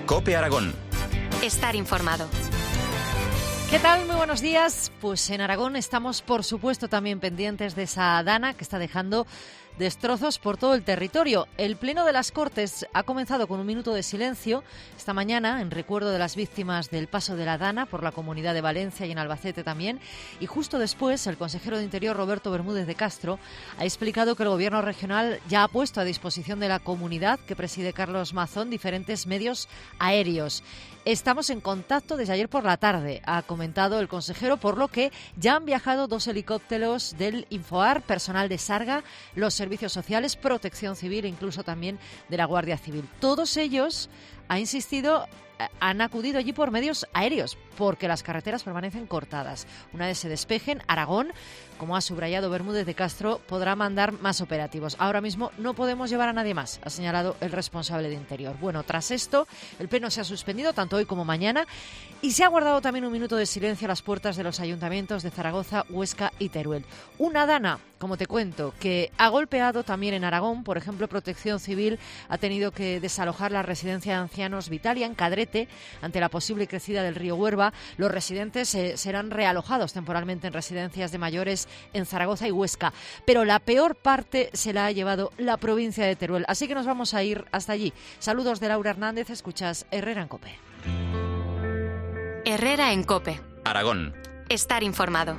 COPE Aragón. Estar informado. ¿Qué tal? Muy buenos días. Pues en Aragón estamos, por supuesto, también pendientes de esa dana que está dejando destrozos por todo el territorio. El Pleno de las Cortes ha comenzado con un minuto de silencio esta mañana en recuerdo de las víctimas del paso de la dana por la Comunidad de Valencia y en Albacete también. Y justo después, el consejero de Interior, Roberto Bermúdez de Castro, ha explicado que el Gobierno regional ya ha puesto a disposición de la comunidad que preside Carlos Mazón diferentes medios aéreos. Estamos en contacto desde ayer por la tarde, ha comentado el consejero, por lo que ya han viajado 2 helicópteros del Infoar, personal de Sarga, los servicios sociales, protección civil e incluso también de la Guardia Civil. Todos ellos, ha insistido, han acudido allí por medios aéreos, porque las carreteras permanecen cortadas. Una vez se despejen, Aragón, como ha subrayado Bermúdez de Castro, podrá mandar más operativos. Ahora mismo no podemos llevar a nadie más, ha señalado el responsable de Interior. Bueno, tras esto, el pleno se ha suspendido tanto hoy como mañana y se ha guardado también un minuto de silencio a las puertas de los ayuntamientos de Zaragoza, Huesca y Teruel. Una dana, como te cuento, que ha golpeado también en Aragón. Por ejemplo, Protección Civil ha tenido que desalojar la residencia de ancianos Vitalia en Cadrete ante la posible crecida del río Huerva. Los residentes serán realojados temporalmente en residencias de mayores en Zaragoza y Huesca. Pero la peor parte se la ha llevado la provincia de Teruel. Así que nos vamos a ir hasta allí. Saludos de Laura Hernández. Escuchas Herrera en COPE. Herrera en COPE. Aragón. Estar informado.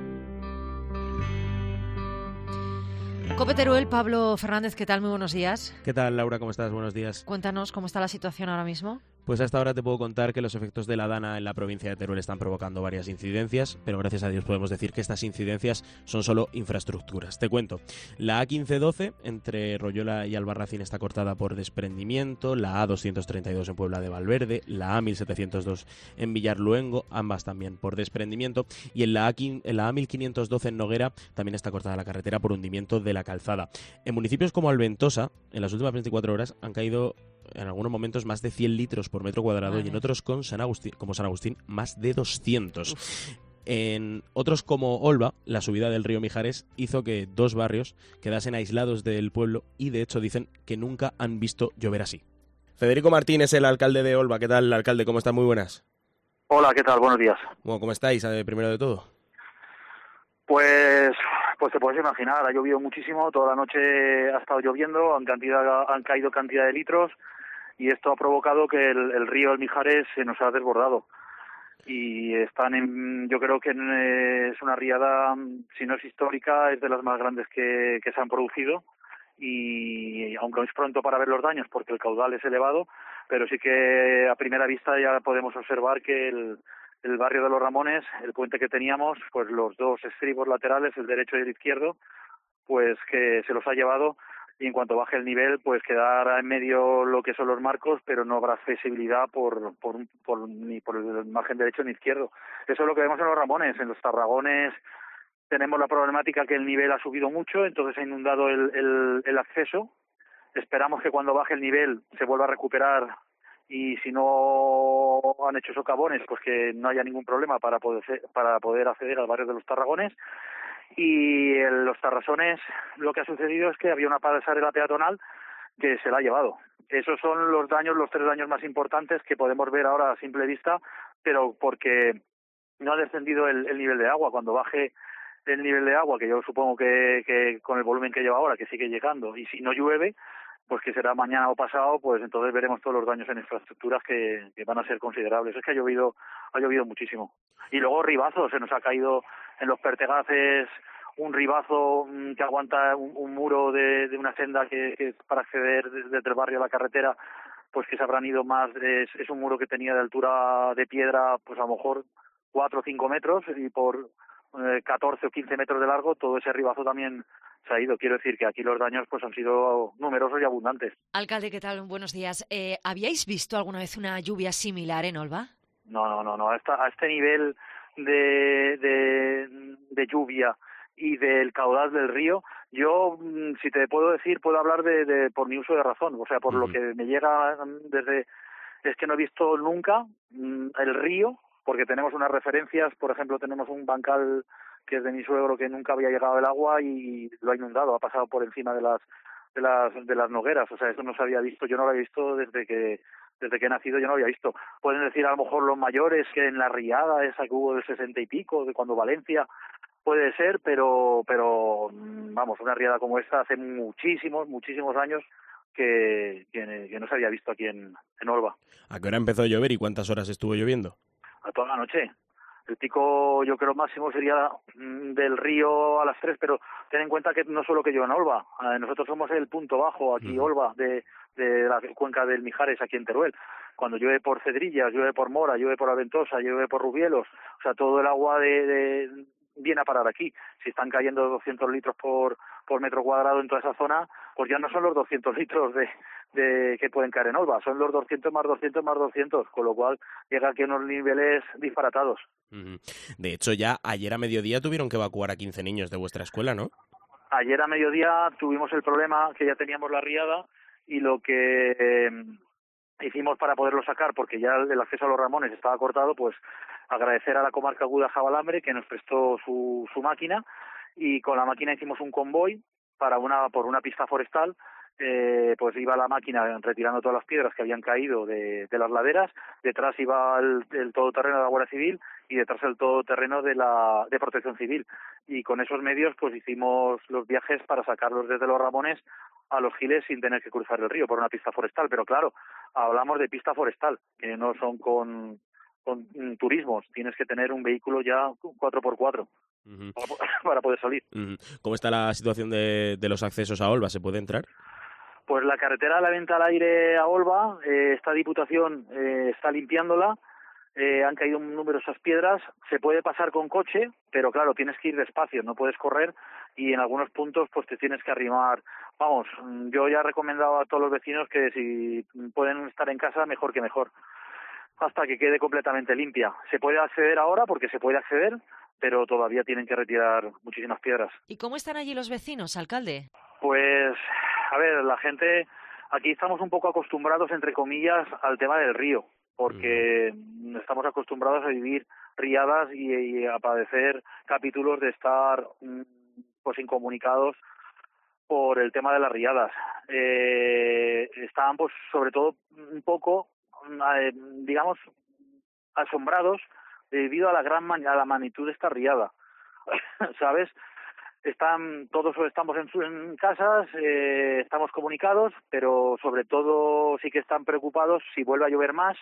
COPE Teruel, Pablo Fernández, ¿qué tal? Muy buenos días. ¿Qué tal, Laura? ¿Cómo estás? Buenos días. Cuéntanos cómo está la situación ahora mismo. Pues hasta ahora te puedo contar que los efectos de la dana en la provincia de Teruel están provocando varias incidencias, pero gracias a Dios podemos decir que estas incidencias son solo infraestructuras. Te cuento, la A1512 entre Royola y Albarracín está cortada por desprendimiento, la A232 en Puebla de Valverde, la A1702 en Villarluengo, ambas también por desprendimiento, y en la A1512 en Noguera también está cortada la carretera por hundimiento de la calzada. En municipios como Alventosa, en las últimas 24 horas han caído en algunos momentos más de 100 litros por metro cuadrado. Vale. Y en otros como San Agustín más de 200. Uf. En otros como Olva, la subida del río Mijares hizo que 2 barrios quedasen aislados del pueblo y de hecho dicen que nunca han visto llover así. Federico Martín es el alcalde de Olva. ¿Qué tal, alcalde? ¿Cómo está? Muy buenas. Hola, ¿qué tal? Buenos días. Bueno, ¿cómo estáis, primero de todo? Pues te puedes imaginar, ha llovido muchísimo, toda la noche ha estado lloviendo, han caído cantidad de litros y esto ha provocado que el río El Mijares se nos ha desbordado. Y yo creo que es una riada, si no es histórica, es de las más grandes que se han producido. Y aunque es pronto para ver los daños porque el caudal es elevado, pero sí que a primera vista ya podemos observar que el barrio de los Ramones, el puente que teníamos, pues los 2 estribos laterales, el derecho y el izquierdo, pues que se los ha llevado, y en cuanto baje el nivel, pues quedará en medio lo que son los marcos, pero no habrá accesibilidad ni por el margen derecho ni izquierdo. Eso es lo que vemos en los Ramones. En los Tarragones tenemos la problemática que el nivel ha subido mucho, entonces ha inundado el acceso. Esperamos que cuando baje el nivel se vuelva a recuperar, y si no han hecho socavones, pues que no haya ningún problema para poder acceder al barrio de los Tarragones. Y en los Tarrasones lo que ha sucedido es que había una pasarela peatonal que se la ha llevado. Esos son los 3 daños más importantes que podemos ver ahora a simple vista, pero porque no ha descendido el nivel de agua. Cuando baje el nivel de agua, que yo supongo que con el volumen que lleva ahora, que sigue llegando, y si no llueve, pues que será mañana o pasado, pues entonces veremos todos los daños en infraestructuras que van a ser considerables. Es que ha llovido muchísimo. Y luego ribazos, se nos ha caído en los Pertegaces un ribazo que aguanta un muro de una senda que para acceder desde el barrio a la carretera, pues que se habrán ido es un muro que tenía de altura de piedra, pues a lo mejor 4 o 5 metros, y por 14 o 15 metros de largo. Todo ese ribazo también se ha ido. Quiero decir que aquí los daños pues han sido numerosos y abundantes. Alcalde, ¿qué tal? Buenos días. ¿Habíais visto alguna vez una lluvia similar en Olva? No. A este nivel de lluvia y del caudal del río, yo, si te puedo decir, puedo hablar por mi uso de razón. O sea, por lo que me llega es que no he visto nunca el río, porque tenemos unas referencias. Por ejemplo, tenemos un bancal que es de mi suegro, que nunca había llegado el agua y lo ha inundado, ha pasado por encima de las nogueras. O sea, esto no se había visto, yo no lo había visto desde desde que he nacido yo no había visto. Pueden decir a lo mejor los mayores que en la riada esa que hubo del 60 y pico, de cuando Valencia, puede ser, pero vamos, una riada como esta hace muchísimos años que no se había visto aquí en Olva. ¿A qué hora empezó a llover y cuántas horas estuvo lloviendo? A toda la noche. El pico, yo creo, máximo sería del río a las 3, pero ten en cuenta que no solo que llueve en Olva. Nosotros somos el punto bajo aquí, Olva, de la cuenca del Mijares, aquí en Teruel. Cuando llueve por Cedrillas, llueve por Mora, llueve por Aventosa, llueve por Rubielos, o sea, todo el agua viene a parar aquí. Si están cayendo 200 litros por metro cuadrado en toda esa zona, pues ya no son los 200 litros de que pueden caer en Olva, son los 200 más 200 más 200, con lo cual llega aquí a unos niveles disparatados. De hecho, ya ayer a mediodía tuvieron que evacuar a 15 niños de vuestra escuela, ¿no? Ayer a mediodía tuvimos el problema que ya teníamos la riada y lo que hicimos para poderlo sacar, porque ya el acceso a los Ramones estaba cortado, pues agradecer a la comarca Aguda Jabalambre que nos prestó su máquina, y con la máquina hicimos un convoy por una pista forestal. Pues iba la máquina retirando todas las piedras que habían caído de las laderas, detrás iba el todoterreno de la Guardia Civil y detrás el todoterreno de Protección Civil, y con esos medios pues hicimos los viajes para sacarlos desde los Ramones a los Giles sin tener que cruzar el río por una pista forestal. Pero claro, hablamos de pista forestal, que no son con turismos, tienes que tener un vehículo ya 4x4 para poder salir. ¿Cómo está la situación de los accesos a Olva? ¿Se puede entrar? Pues la carretera de la venta al aire a Olva, esta Diputación está limpiándola, han caído numerosas piedras, se puede pasar con coche, pero claro, tienes que ir despacio, no puedes correr, y en algunos puntos pues te tienes que arrimar. Vamos, yo ya he recomendado a todos los vecinos que si pueden estar en casa, mejor que mejor, hasta que quede completamente limpia. Se puede acceder ahora porque se puede acceder, pero todavía tienen que retirar muchísimas piedras. ¿Y cómo están allí los vecinos, alcalde? Pues, a ver, la gente, aquí estamos un poco acostumbrados, entre comillas, al tema del río, porque estamos acostumbrados a vivir riadas y a padecer capítulos de estar pues incomunicados por el tema de las riadas. Estaban, pues, sobre todo, un poco, digamos, asombrados debido a la magnitud de esta riada, ¿sabes? Todos estamos en casas, estamos comunicados, pero sobre todo sí que están preocupados si vuelve a llover más,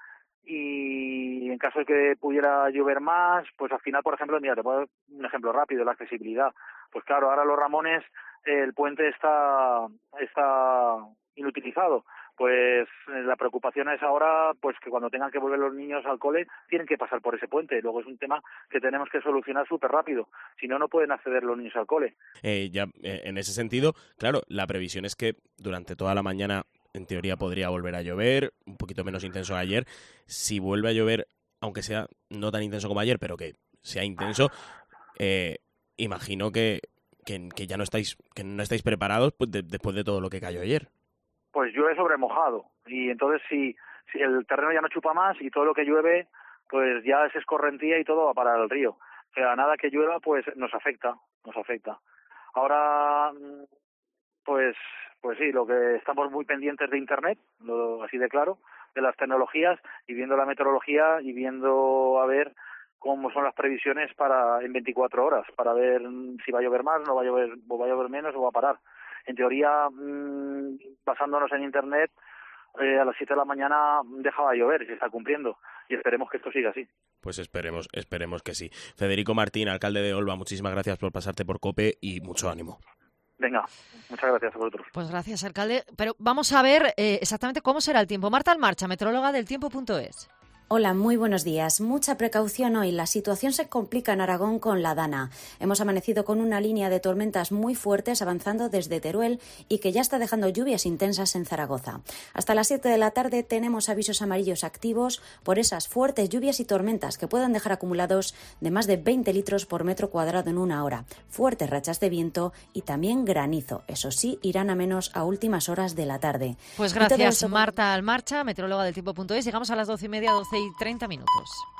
y en caso de que pudiera llover más, pues al final, por ejemplo, mira, te puedo dar un ejemplo rápido, la accesibilidad. Pues claro, ahora los Ramones, el puente está inutilizado. Pues la preocupación es ahora pues que cuando tengan que volver los niños al cole tienen que pasar por ese puente. Luego es un tema que tenemos que solucionar súper rápido, si no, no pueden acceder los niños al cole. En ese sentido, claro, la previsión es que durante toda la mañana en teoría podría volver a llover, un poquito menos intenso que ayer. Si vuelve a llover, aunque sea no tan intenso como ayer, pero que sea intenso, imagino que ya no estáis preparados pues, después de todo lo que cayó ayer. Pues llueve sobre mojado, y entonces si el terreno ya no chupa más y todo lo que llueve pues ya es escorrentía y todo va para el río. O sea, nada que llueva pues nos afecta. Ahora pues sí, lo que estamos muy pendientes de internet, así de claro, de las tecnologías, y viendo la meteorología y viendo a ver cómo son las previsiones en 24 horas, para ver si va a llover más, no va a llover, o va a llover menos o va a parar. En teoría, basándonos en internet, a las 7 de la mañana dejaba de llover y se está cumpliendo, y esperemos que esto siga así. Pues esperemos que sí. Federico Martín, alcalde de Olva, muchísimas gracias por pasarte por COPE y mucho ánimo. Venga, muchas gracias a vosotros. Pues gracias, alcalde. Pero vamos a ver exactamente cómo será el tiempo. Marta Almarcha, meteoróloga del tiempo.es. Hola, muy buenos días. Mucha precaución hoy. La situación se complica en Aragón con la Dana. Hemos amanecido con una línea de tormentas muy fuertes avanzando desde Teruel y que ya está dejando lluvias intensas en Zaragoza. Hasta las 7 de la tarde tenemos avisos amarillos activos por esas fuertes lluvias y tormentas que pueden dejar acumulados de más de 20 litros por metro cuadrado en una hora. Fuertes rachas de viento y también granizo. Eso sí, irán a menos a últimas horas de la tarde. Pues gracias, Marta Almarcha, meteoróloga del tiempo.es. Llegamos a las 12:30, 12:30.